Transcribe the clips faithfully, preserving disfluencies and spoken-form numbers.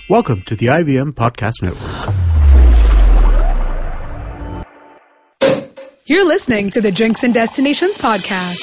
Welcome to the I V M Podcast Network. You're listening to the Drinks and Destinations Podcast.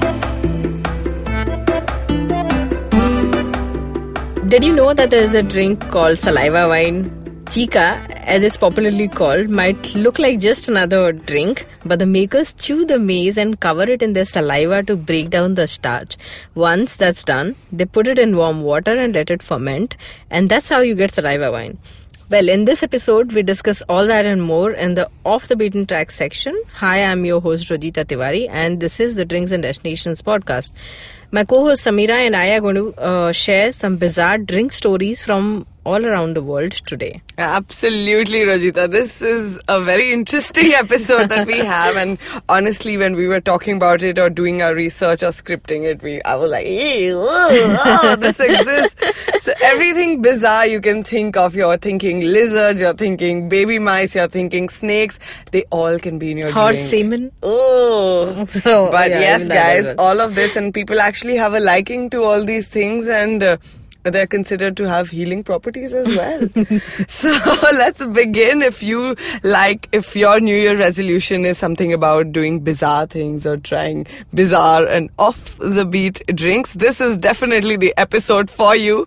Did you know that there is a drink called saliva wine? Chica, as it's popularly called, might look like just another drink, but the makers chew the maize and cover it in their saliva to break down the starch. Once that's done, they put it in warm water and let it ferment, and that's how you get saliva wine. Well, in this episode, we discuss all that and more in the Off the Beaten Track section. Hi, I'm your host Rojita Tiwari, and this is the Drinks and Destinations podcast. My co-host Samira and I are going to uh, share some bizarre drink stories from all around the world today. Absolutely, Rojita. This is a very interesting episode that we have, and honestly, when we were talking about it or doing our research or scripting it, we I was like, ew, oh, this exists. So everything bizarre you can think of, you're thinking lizards, you're thinking baby mice, you're thinking snakes, they all can be in your Horse drink. semen. Oh, So, but yeah, yes, even that guys, as well. all of this, and people actually have a liking to all these things, and uh, they're considered to have healing properties as well. So let's begin. If you like, if your New Year resolution is something about doing bizarre things or trying bizarre and off the beat drinks, this is definitely the episode for you.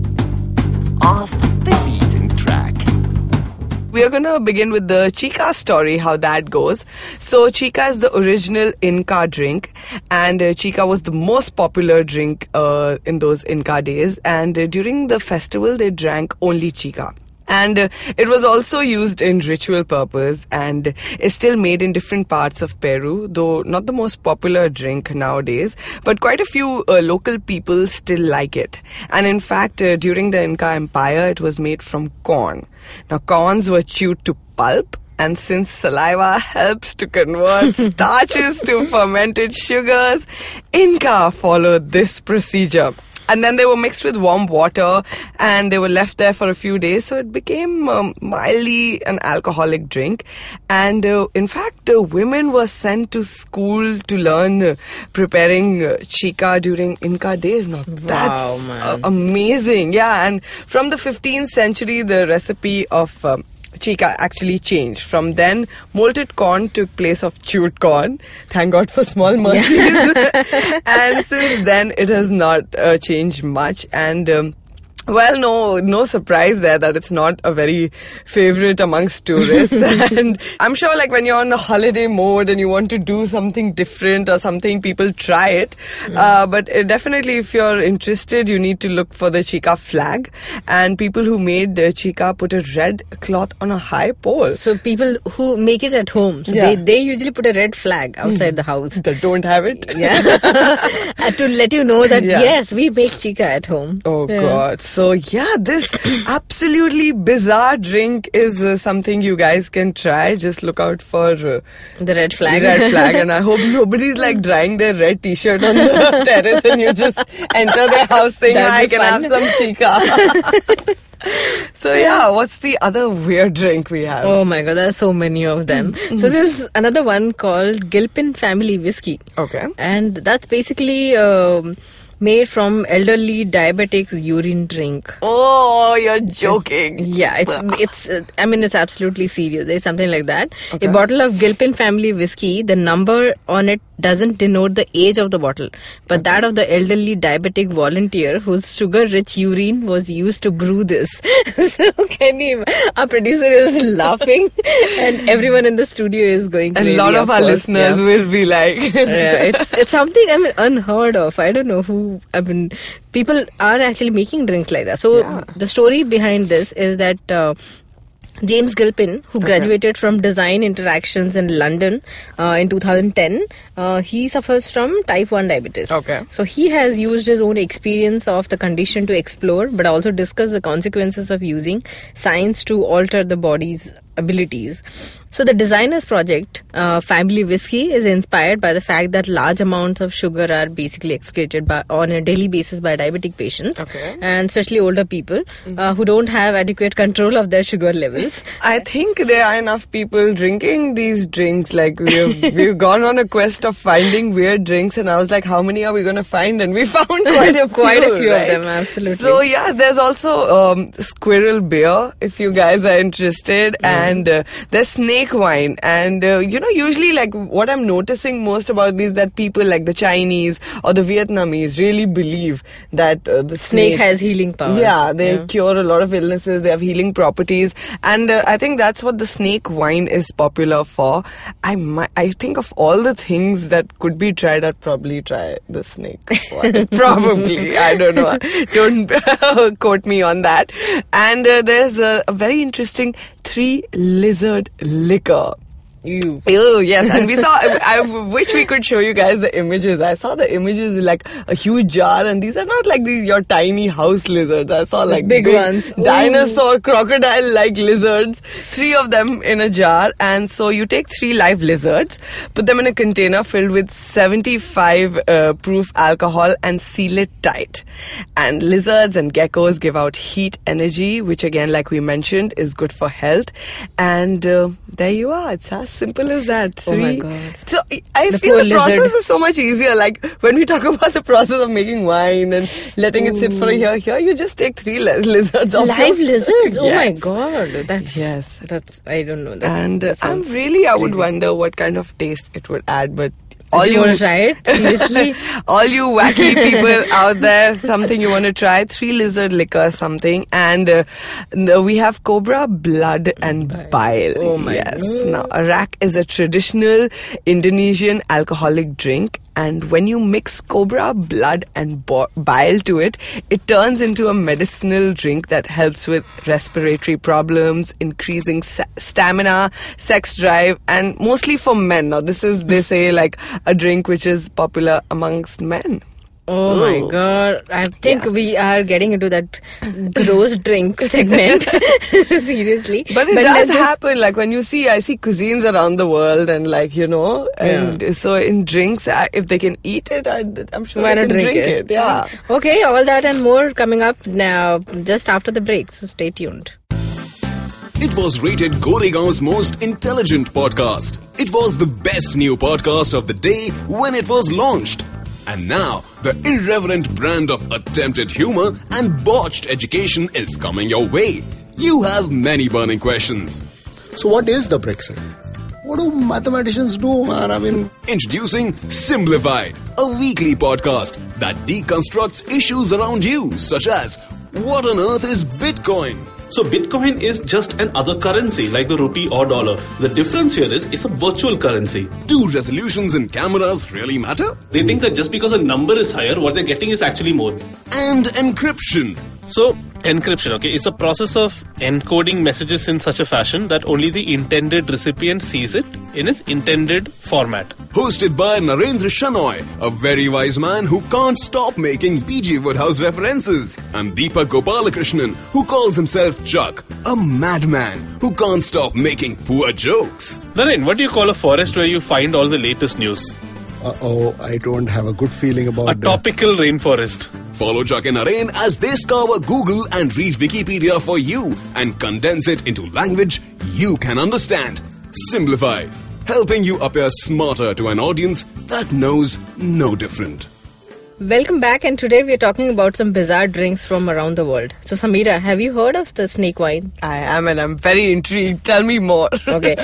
Off the Beaten Track. We are going to begin with the Chica story, how that goes. So Chica is the original Inca drink, and uh, Chica was the most popular drink uh, in those Inca days, and uh, during the festival they drank only Chica. And uh, it was also used in ritual purpose and is still made in different parts of Peru, though not the most popular drink nowadays. But quite a few uh, local people still like it. And in fact, uh, during the Inca Empire, it was made from corn. Now, corns were chewed to pulp. And since saliva helps to convert starches to fermented sugars, Inca followed this procedure. And then they were mixed with warm water and they were left there for a few days. So it became um, mildly an alcoholic drink. And uh, in fact, uh, women were sent to school to learn uh, preparing uh, chica during Inca days. Now that's man. uh, amazing. Yeah. And from the fifteenth century, the recipe of um, Chica actually changed. From then, malted corn took place of chewed corn. Thank God for small mercies. And since then, it has not uh, changed much. And um, well, no, no surprise there that it's not a very favorite amongst tourists. And I'm sure, like when you're on a holiday mode and you want to do something different or something, people try it. Mm. Uh, but uh, definitely, if you're interested, you need to look for the Chica flag. And people who made uh, Chica put a red cloth on a high pole. So people who make it at home, so Yeah. they, they usually put a red flag outside mm. the house. That don't have it. Yeah. And to let you know that, Yeah. yes, we make chica at home. Oh, Yeah. God. So, yeah, this absolutely bizarre drink is uh, something you guys can try. Just look out for uh, The red flag. red flag. And I hope nobody's like drying their red t-shirt on the terrace and you just enter their house saying, That'd be "Hi, can I have fun." some chica?" So, yeah, what's the other weird drink we have? Oh my god, there are so many of them. So there's another one called Gilpin Family Whiskey. Okay. And that's basically um, made from elderly diabetics' urine drink. Oh, you're joking. Yeah, it's it's. Uh, I mean, it's absolutely serious. There's something like that. Okay. A bottle of Gilpin Family Whiskey, the number on it doesn't denote the age of the bottle, but that of the elderly diabetic volunteer whose sugar-rich urine was used to brew this. So can you? Our producer is laughing, and everyone in the studio is going And crazy. a lot of our course. listeners Yeah. will be like... Yeah, it's it's something I mean unheard of. I don't know who. I mean, people are actually making drinks like that. So Yeah. the story behind this is that uh, James Gilpin, who Okay. graduated from Design Interactions in London uh, in two thousand ten, uh, he suffers from type one diabetes. Okay. So he has used his own experience of the condition to explore, but also discuss the consequences of using science to alter the body's abilities. So the designer's project, uh, Family Whiskey, is inspired by the fact that large amounts of sugar are basically excreted by, on a daily basis by diabetic patients, Okay. and especially older people Mm-hmm. uh, who don't have adequate control of their sugar levels. I think there are enough people drinking these drinks. Like we've we've gone on a quest of finding weird drinks, and I was like, how many are we going to find? And we found quite a few. Quite a few of right? them, absolutely. So yeah, there's also um, squirrel beer if you guys are interested, and uh, there's snake wine. And uh, you know, usually like what I'm noticing most about these that people like the Chinese or the Vietnamese really believe that uh, the Snake snake has healing powers. Yeah, they Yeah. cure a lot of illnesses. They have healing properties, and uh, I think that's what the snake wine is popular for. I might, I think of all the things that could be tried, I'd probably try the snake wine. Probably, I don't know. Don't quote me on that. And uh, there's a, a very interesting three lizard liquor. Ew. Oh yes, and we saw. I, I wish we could show you guys the images. I saw the images like a huge jar, and these are not like these your tiny house lizards. I saw like big ones. Ooh. dinosaur, crocodile-like lizards. Three of them in a jar, and so you take three live lizards, put them in a container filled with seventy-five uh, proof alcohol, and seal it tight. And lizards and geckos give out heat energy, which again, like we mentioned, is good for health. And uh, there you are. It's as simple as that. Oh my Three- God. So I The feel poor the process lizard. is so much easier. Like when we talk about the process of making wine and letting it sit for a year, here you just take three li- lizards off Live your- lizards? Oh my Yes. god. That's, Yes. that's, I don't know. That's, And uh, that I'm sounds really, I would crazy. wonder what kind of taste it would add, but Do you want to try it? Seriously? all you wacky people out there, something you want to try, three lizard liquor something, and uh, no, we have cobra blood and bile. Oh my yes. God. Now, arak is a traditional Indonesian alcoholic drink, and when you mix cobra blood and bo- bile to it, it turns into a medicinal drink that helps with respiratory problems, increasing sa- stamina, sex drive, and mostly for men. Now, this is, they say, like a drink which is popular amongst men. Oh my god. I think Yeah. we are getting into that gross drink segment. Seriously. But it let's does just- happen. Like when you see, I see cuisines around the world, and like you know, and so in drinks, I, if they can eat it, I, I'm sure Why I not can drink, drink it? it. Yeah. Okay, all that and more coming up now just after the break. So stay tuned. It was rated Goregaon's most intelligent podcast. It was the best new podcast of the day when it was launched. And now, the irreverent brand of attempted humor and botched education is coming your way. You have many burning questions. So what is the Brexit? What do mathematicians do, man? I mean, Introducing Simplified, a weekly podcast that deconstructs issues around you, such as what on earth is Bitcoin? So Bitcoin is just another currency like the rupee or dollar. The difference here is it's a virtual currency. Do resolutions in cameras really matter? They think that just because a number is higher, what they're getting is actually more. And encryption. So encryption, okay, is a process of encoding messages in such a fashion that only the intended recipient sees it in its intended format. Hosted by Narendra Shanoy, a very wise man who can't stop making B G Woodhouse references. And Deepak Gopalakrishnan, who calls himself Chuck, a madman who can't stop making poor jokes. Naren, what do you call a forest where you find all the latest news? uh-oh, I don't have a good feeling about A that. topical rainforest. Follow Chuck and Naren as they scour Google and read Wikipedia for you and condense it into language you can understand. Simplified, helping you appear smarter to an audience that knows no different. Welcome back, and today we are talking about some bizarre drinks from around the world. So Samira, have you heard of the snake wine? I am, and I'm very intrigued. Tell me more. Okay.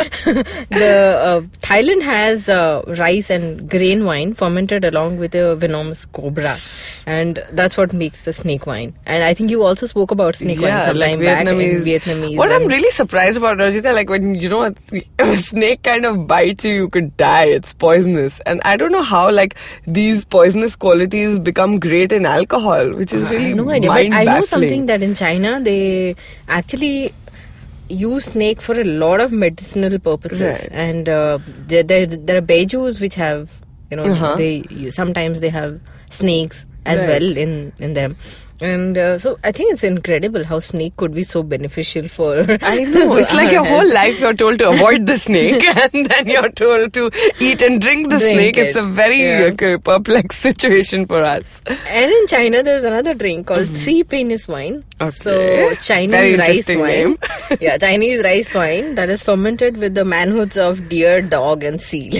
the uh, Thailand has uh, rice and grain wine fermented along with a venomous cobra, and that's what makes the snake wine. And I think you also spoke about snake wine Yeah, sometime like back in Vietnamese. Vietnamese. What I'm and- really surprised about, Rajita, like when you know if a snake kind of bites you, you could die. It's poisonous, and I don't know how like these poisonous qualities become great in alcohol, which is I really have no idea, but I know mind-baffling. something that in China they actually use snake for a lot of medicinal purposes, Right. and uh, there, there there are beijus which have, you know, Uh-huh. they you, sometimes they have snakes as Right. well in in them. And uh, so I think it's incredible how snake could be so beneficial for. I know. It's like your whole life you're told to avoid the snake and then you're told to eat and drink the Drink snake. it. It's a very Yeah. uh, perplexed situation for us. And in China, there's another drink called three penis wine. Okay. So Chinese Very rice interesting wine. name. Yeah, Chinese rice wine that is fermented with the manhoods of deer, dog, and seal.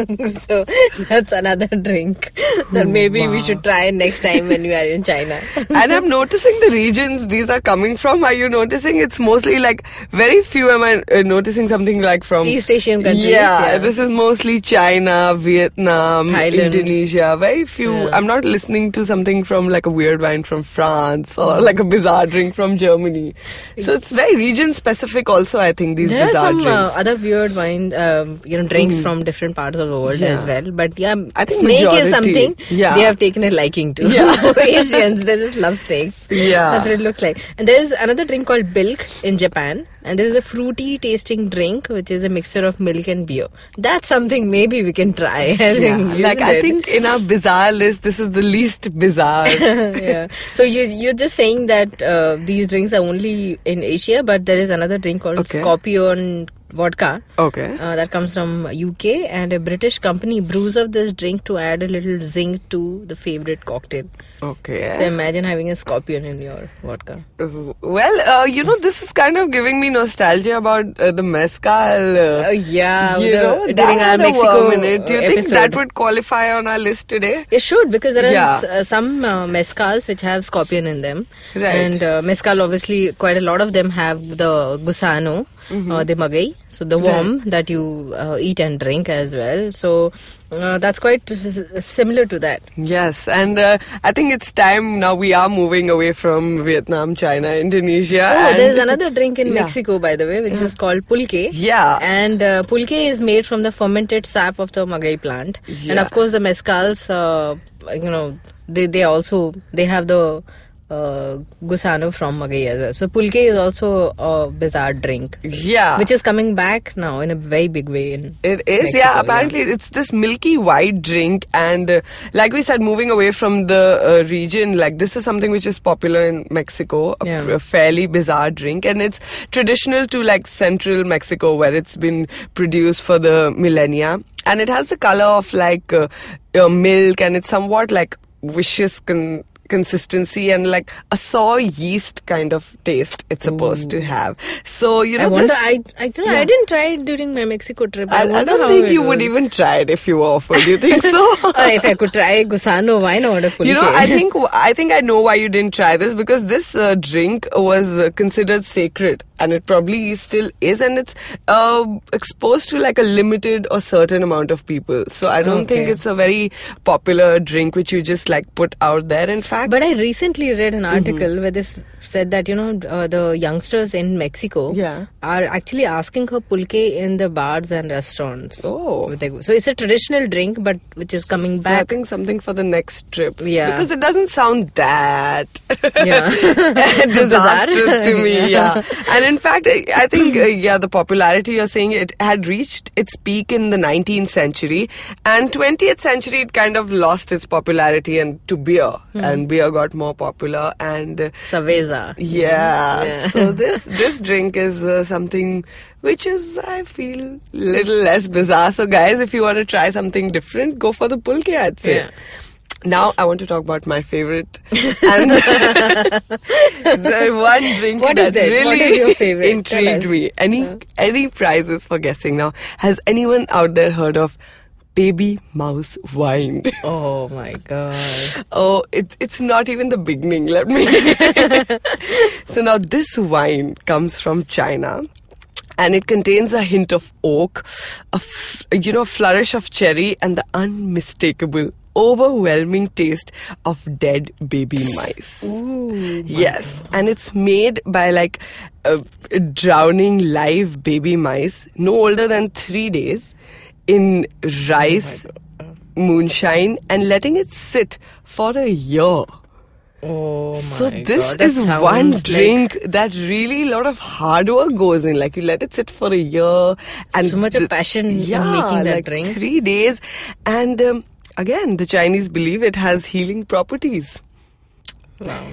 So that's another drink that maybe we should try next time when we are in China. And I'm noticing the regions these are coming from. Are you noticing it's mostly like very few? Am I uh, noticing something like from East Asian countries, Yeah, yeah. this is mostly China, Vietnam, Thailand. Indonesia. Very few. Yeah. I'm not listening to something from like a weird wine from France or like a bizarre drink from Germany. So it's very region specific. Also, I think these There are bizarre some uh, drinks. other weird wine, um, you know, drinks from different parts of the world Yeah. as well. But yeah, I think snake majority, is something yeah. they have taken a liking to. Yeah. Asians, they just love snakes. Yeah. That's what it looks like. And there's another drink called Bilk in Japan. And there is a fruity tasting drink which is a mixture of milk and beer. That's something maybe we can try. I Yeah, think, like isn't I it? think in our bizarre list, this is the least bizarre. Yeah. So you you're just saying that uh, these drinks are only in Asia, but there is another drink called Okay. Scorpion vodka. Okay. Uh, that comes from U K, and a British company brews up this drink to add a little zing to the favorite cocktail. Okay. So imagine having a scorpion in your vodka. Uh, Well, uh, you know, this is kind of giving me nostalgia about uh, the mezcal. Uh, Oh yeah, you the- know, during that our had a Mexico worm in it. Do you think episode. that would qualify on our list today? It should, because there are Yeah. s- uh, some uh, mezcals which have scorpion in them. Right. And uh, mezcal, obviously, quite a lot of them have the gusano, uh, the maguey, so the worm that you uh, eat and drink as well. So uh, that's quite s- similar to that. Yes, and uh, I think it's time now we are moving away from Vietnam, China, Indonesia. Oh, and there's another drink in Yeah. Mexico, by the way, which is called pulque. Yeah. And uh, pulque is made from the fermented sap of the maguey plant. And Yeah. of course, the mezcals, uh, you know, they, they also, they have the uh, gusano from maguey as well. So pulque is also a bizarre drink. Yeah. Which is coming back now in a very big way in It is, Mexico, yeah. Apparently, it's this milky white drink, and uh, like we said, moving away from the uh, region, like this is something which is popular in Mexico, a, Yeah. a fairly bizarre drink, and it's traditional to like central Mexico, where it's been produced for the millennia, and it has the color of like uh, uh, milk, and it's somewhat like viscous. Con- consistency and like a soy yeast kind of taste it's supposed to have. So you know I wonder, this, I, I, don't know, I Yeah. didn't try it during my Mexico trip. I, I, I wonder don't how think it you would was. even try it if you were offered. Do you think so? Uh, if I could try gusano, why not a pulque? You know, I think I think I know why you didn't try this, because this uh, drink was uh, considered sacred, and it probably still is, and it's uh, exposed to like a limited or certain amount of people. So I don't think Okay. it's a very popular drink which you just like put out there. In fact, But I recently read an article Mm-hmm. where this said that, you know, uh, the youngsters in Mexico Yeah. are actually asking for pulque in the bars and restaurants. Oh. With the- So it's a traditional drink, but which is coming So I back. think something for the next trip. Yeah. Because it doesn't sound that Yeah. disastrous to me. Yeah. Yeah. And in fact, I I think, uh, yeah, the popularity you're saying, it had reached its peak in the nineteenth century. And twentieth century, it kind of lost its popularity and to beer. And beer got more popular. And uh, Saveza. yeah. Yeah. So this this drink is uh, something which is, I feel, little less bizarre. So guys, if you want to try something different, go for the pulque, I'd say. Yeah. Now I want to talk about my favorite, and the one drink What that is it? really What is your favorite? intrigued Tell us. me. Any any prizes for guessing now? Has anyone out there heard of baby mouse wine? Oh my god. Oh, it, it's not even the beginning. Let me. So now this wine comes from China. And it contains a hint of oak, a f- you know, flourish of cherry, and the unmistakable, overwhelming taste of dead baby mice. Ooh. Yes, and it's made by like uh, drowning live baby mice, no older than three days, in rice, moonshine, and letting it sit for a year. Oh my So this god. That is sounds one like- drink that really a lot of hard work goes in. Like you let it sit for a year, and So much of the- passion in yeah, making that like drink. Three days, and um, again, the Chinese believe it has healing properties. Wow.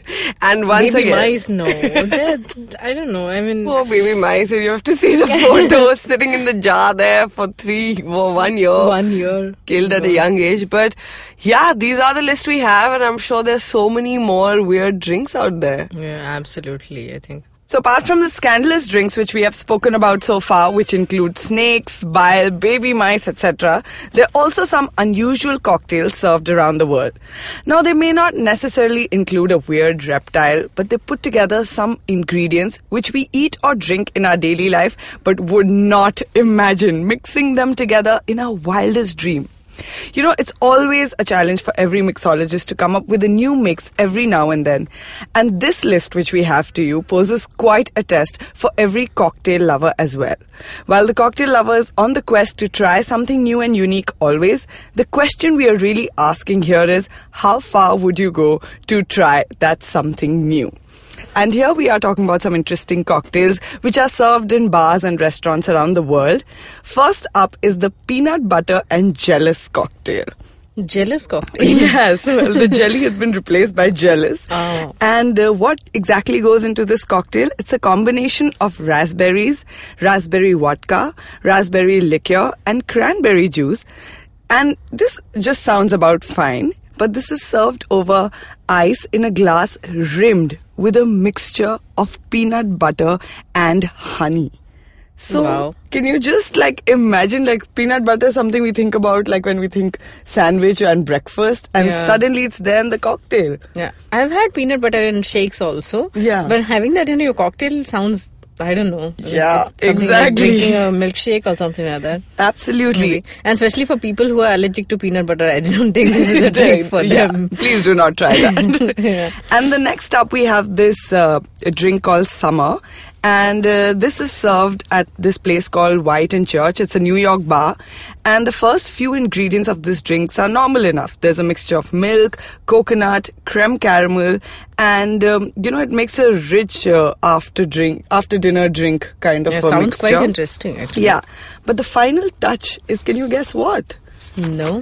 And once Baby again, mice, no. They're- I don't know. I mean, oh, baby mice, you have to see the photos sitting in the jar there for three, oh, one year. one year. Killed at a young age. But yeah, these are the list we have, and I'm sure there's so many more weird drinks out there. Yeah, absolutely, I think. So apart from the scandalous drinks which we have spoken about so far, which include snakes, bile, baby mice, et cetera, there are also some unusual cocktails served around the world. Now, they may not necessarily include a weird reptile, but they put together some ingredients which we eat or drink in our daily life, but would not imagine mixing them together in our wildest dream. You know, it's always a challenge for every mixologist to come up with a new mix every now and then. And this list which we have to you poses quite a test for every cocktail lover as well. While the cocktail lover is on the quest to try something new and unique always, the question we are really asking here is, how far would you go to try that something new? And here we are talking about some interesting cocktails which are served in bars and restaurants around the world. First up is the peanut butter and jealous cocktail. Jealous cocktail. Yes, well, the jelly has been replaced by jealous. Oh. And uh, what exactly goes into this cocktail? It's a combination of raspberries, raspberry vodka, raspberry liqueur, and cranberry juice. And this just sounds about fine. But this is served over ice in a glass rimmed with a mixture of peanut butter and honey. So, Wow. can you just like imagine, like peanut butter is something we think about like when we think sandwich and breakfast, and Yeah. suddenly it's there in the cocktail. Yeah, I've had peanut butter in shakes also. Yeah. But having that in your cocktail sounds, I don't know. Yeah, something exactly. Like drinking a milkshake or something like that. Absolutely. Maybe. And especially for people who are allergic to peanut butter, I don't think this is a drink for Yeah, them. please do not try that. Yeah. And the next up we have this uh, a drink called Summer. And uh, this is served at this place called White and Church. It's a New York bar. And the first few ingredients of this drinks are normal enough. There's a mixture of milk, coconut, creme caramel, and um, you know, it makes a rich uh, after drink, after dinner drink kind of Yeah, a sounds mixture. quite interesting actually. Yeah, but the final touch is, can you guess what? No?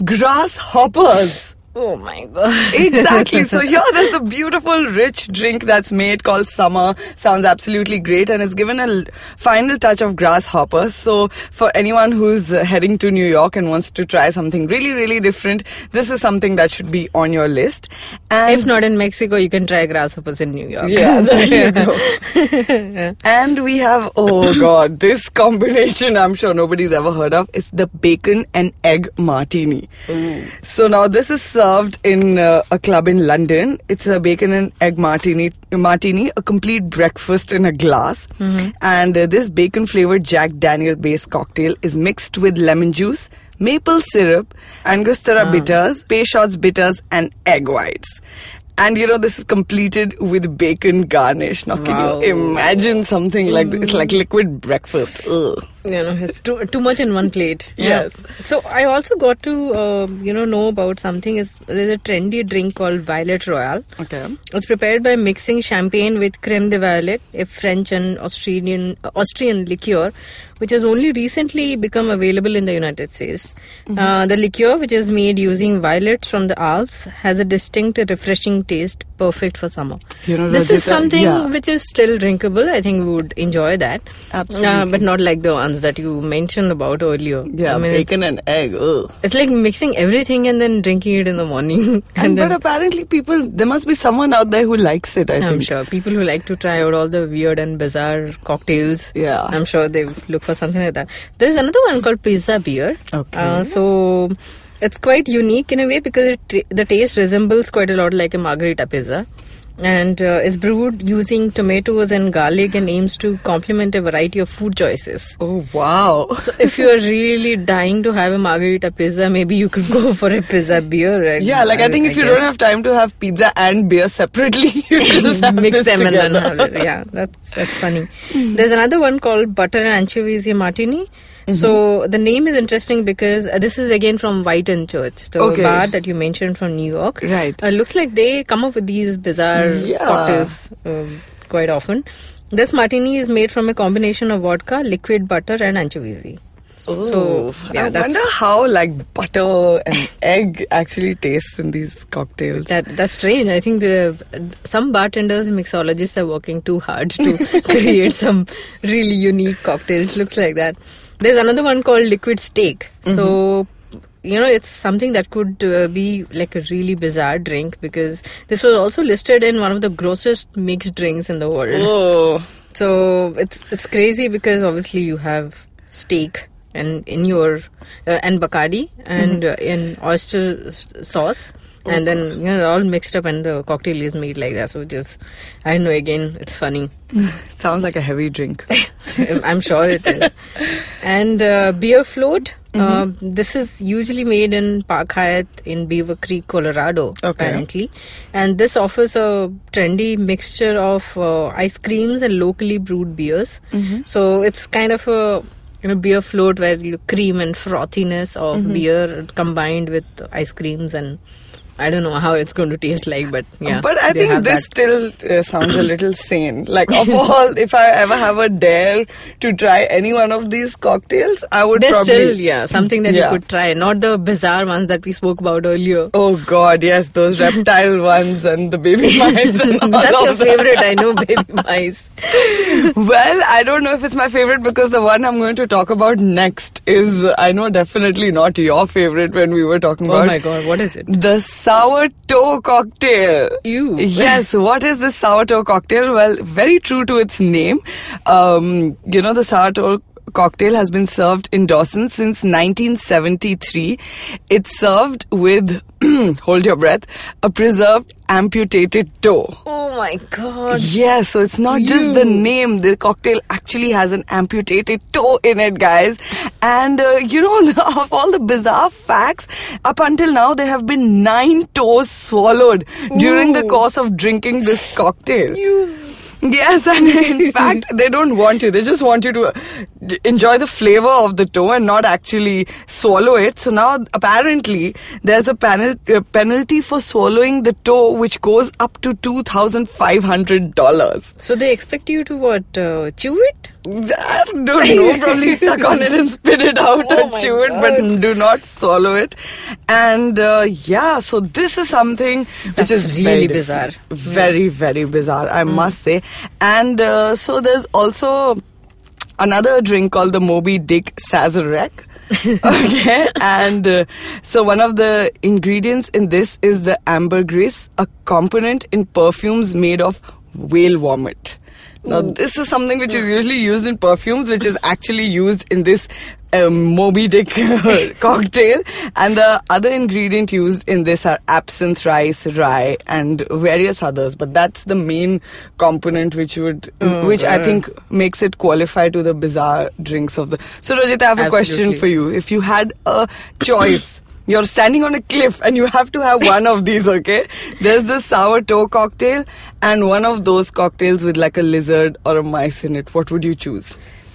Grasshoppers. Oh my god. Exactly. So here there's a beautiful rich drink that's made called Summer. Sounds absolutely great, and it's given a l- final touch of grasshoppers. So for anyone who's uh, heading to New York and wants to try something really, really different, this is something that should be on your list. And If not in Mexico, you can try grasshoppers in New York. yeah, there you go. And we have, oh god, this combination I'm sure nobody's ever heard of. It's the bacon and egg martini. So now this is served in uh, a club in London. It's a bacon and egg martini, martini, a complete breakfast in a glass. And uh, this bacon flavored Jack Daniel based cocktail is mixed with lemon juice, maple syrup, Angostura bitters, Peychaud's bitters, and egg whites. And you know, this is completed with bacon garnish. Now, Wow. can you imagine something like this? It's like liquid breakfast. Ugh. You know, it's too too much in one plate. Yes. Yeah. So I also got to uh, you know know about something. Is there's a trendy drink called Violet Royale. Okay. It's prepared by mixing champagne with creme de violet, a French and Australian uh, Austrian liqueur, which has only recently become available in the United States. Mm-hmm. Uh, the liqueur, which is made using violets from the Alps, has a distinct, refreshing taste, perfect for summer. You know, this is Rajita, something yeah. which is still drinkable. I think we would enjoy that. Absolutely. Uh, but not like the ones that you mentioned about earlier. Yeah, I mean, it's, bacon and egg. Ugh. it's like mixing everything and then drinking it in the morning. And, and but then, apparently people, there must be someone out there who likes it, I I'm think. sure people who like to try out all the weird and bizarre cocktails. Yeah. I'm sure they look for something like that. There's another one called pizza beer. Okay. Uh, so it's quite unique in a way because it, t- the taste resembles quite a lot like a margarita pizza. And uh, is brewed using tomatoes and garlic and aims to complement a variety of food choices. Oh, wow. So if you are really dying to have a margarita pizza, maybe you could go for a pizza beer. And Yeah, like I think if you don't guess have time to have pizza and beer separately, you just have mix this them together. and then have it. Yeah, that's that's funny. There's another one called butter and anchovies martini. So the name is interesting because uh, this is again from White and Church, the Okay. bar that you mentioned from New York. Right. Uh, looks like they come up with these bizarre Yeah. cocktails um, quite often. This martini is made from a combination of vodka, liquid butter, and anchovy. Oh, So yeah, I that's wonder how like butter and egg actually tastes in these cocktails. that that's strange. I think the some bartenders and mixologists are working too hard to create some really unique cocktails. Looks like that. There's another one called liquid steak. So you know, it's something that could uh, be like a really bizarre drink, because this was also listed in one of the grossest mixed drinks in the world. Oh. So it's it's crazy, because obviously you have steak and in your uh, and Bacardi and uh, in oyster s- sauce, and then you know, all mixed up, and the cocktail is made like that. So just I don't know. Again, it's funny. Sounds like a heavy drink. I'm sure it is. And uh, beer float. Uh, this is usually made in Park Hyatt in Beaver Creek, Colorado, Okay. apparently. And this offers a trendy mixture of uh, ice creams and locally brewed beers. So it's kind of a you know beer float where you cream and frothiness of beer combined with ice creams, and I don't know how it's going to taste like, but yeah. But I they think have this that. still uh, sounds a little sane. Like, of all, if I ever have a dare to try any one of these cocktails, I would There's probably... still, yeah, something that Yeah. you could try, not the bizarre ones that we spoke about earlier. Oh God, yes, those reptile ones and the baby mice and all That's of your that. favorite, I know, baby mice. Well, I don't know if it's my favorite, because the one I'm going to talk about next is, uh, I know, definitely not your favorite when we were talking Oh about my god, what is it? the sourdough cocktail. Ew. Yes, what is the sourdough cocktail? Well, very true to its name. Um, you know, the sourdough cocktail has been served in Dawson since nineteen seventy-three. It's served with, hold your breath, a preserved amputated toe. Oh my god. Yeah, so it's not just the name. The cocktail actually has an amputated toe in it, guys. And, uh, you know, of all the bizarre facts, up until now, there have been nine toes swallowed during the Ooh. course of drinking this cocktail. You. Yes, and in fact, they don't want you. They just want you to uh, d- enjoy the flavor of the toe and not actually swallow it. So now, apparently, there's a panel, uh, penalty for swallowing the toe, which goes up to two thousand five hundred dollars. So they expect you to what? Uh, chew it? I don't know, probably suck on it and spit it out Oh and my chew it, but God. do not swallow it. And uh, yeah, so this is something which That's is really very bizarre. different. Very, very bizarre, I must say. And uh, so there's also another drink called the Moby Dick Sazerac. Okay, and uh, so one of the ingredients in this is the ambergris, a component in perfumes made of whale vomit. Now, this is something which is usually used in perfumes, which is actually used in this um, Moby Dick cocktail. And the other ingredient used in this are absinthe, rice, rye, and various others. But that's the main component which would, which I think makes it qualify to the bizarre drinks of the. So, Rajit, I have a question Absolutely. for you. If you had a choice. You're standing on a cliff and you have to have one of these, okay? There's the sourdough cocktail and one of those cocktails with like a lizard or a mice in it. What would you choose?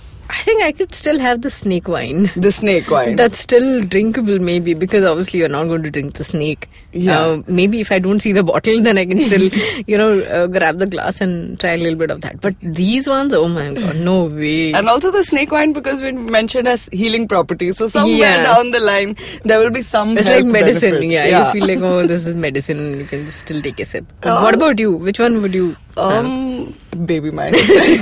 I think I could still have the snake wine. The snake wine. That's still drinkable, maybe, because obviously you're not going to drink the snake. Yeah. Uh, maybe if I don't see the bottle, then I can still, you know, uh, grab the glass and try a little bit of that. But these ones, oh my god, no way. And also the snake wine, because we mentioned as healing properties. So somewhere Yeah. down the line, there will be some It's health like medicine. benefit. Yeah, you feel like, oh, this is medicine. You can still take a sip. Oh. What about you? Which one would you? Um, baby mice.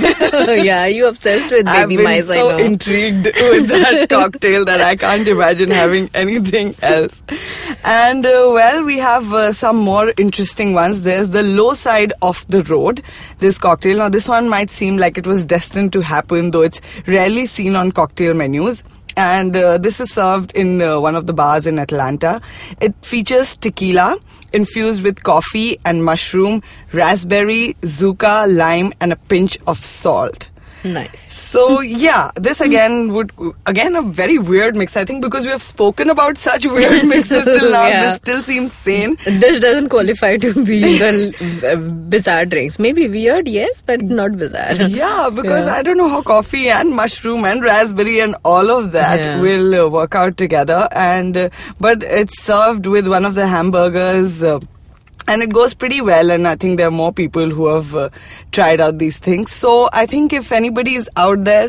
Yeah, you obsessed with I've baby been mice, so I know. intrigued with that cocktail that I can't imagine having anything else. And uh, well, we have uh, some more interesting ones. There's the low side of the road, this cocktail. Now, this one might seem like it was destined to happen, though it's rarely seen on cocktail menus. And uh, this is served in uh, one of the bars in Atlanta. It features tequila infused with coffee and mushroom, raspberry, zucca, lime, and a pinch of salt. Nice. So yeah, this again would again a very weird mix. I think because we have spoken about such weird mixes till now, Yeah. this still seems sane. This doesn't qualify to be the uh, bizarre drinks. Maybe weird, yes, but not bizarre. Yeah, because Yeah. I don't know how coffee and mushroom and raspberry and all of that Yeah. will uh, work out together. And uh, but it's served with one of the hamburgers. Uh, And it goes pretty well, and I think there are more people who have uh, tried out these things. So I think if anybody is out there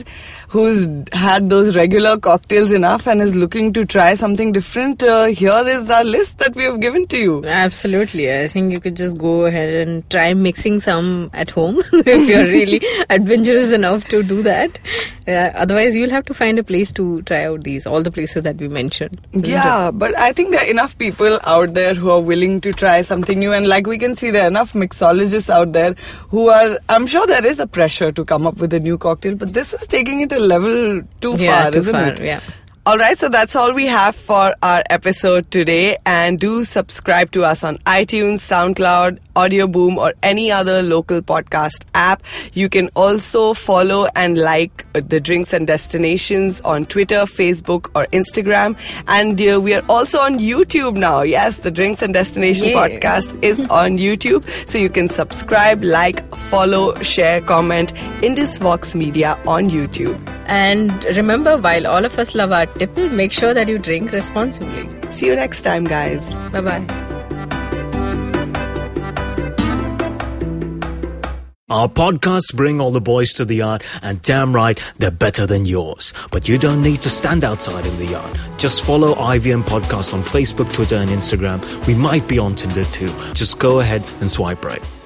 who's had those regular cocktails enough and is looking to try something different, uh, here is our list that we have given to you. Absolutely. I think you could just go ahead and try mixing some at home if you're really adventurous enough to do that. Uh, otherwise, you'll have to find a place to try out these, all the places that we mentioned. Yeah, but I think there are enough people out there who are willing to try something new, and like we can see, there are enough mixologists out there who are, I'm sure there is a pressure to come up with a new cocktail, but this is taking it a level too Yeah, far, too isn't far, it? yeah. Alright, so that's all we have for our episode today, and do subscribe to us on iTunes, SoundCloud, Audio Boom, or any other local podcast app. You can also follow and like the Drinks and Destinations on Twitter, Facebook, or Instagram. And uh, we are also on YouTube now. Yes, the Drinks and Destination Yay. podcast is on YouTube. So you can subscribe, like, follow, share, comment Indus Vox Media on YouTube. And remember, while all of us love our tipple, make sure that you drink responsibly. See you next time, guys. Bye-bye. Our podcasts bring all the boys to the yard, and damn right, they're better than yours. But you don't need to stand outside in the yard. Just follow I V M Podcasts on Facebook, Twitter, and Instagram. We might be on Tinder too. Just go ahead and swipe right.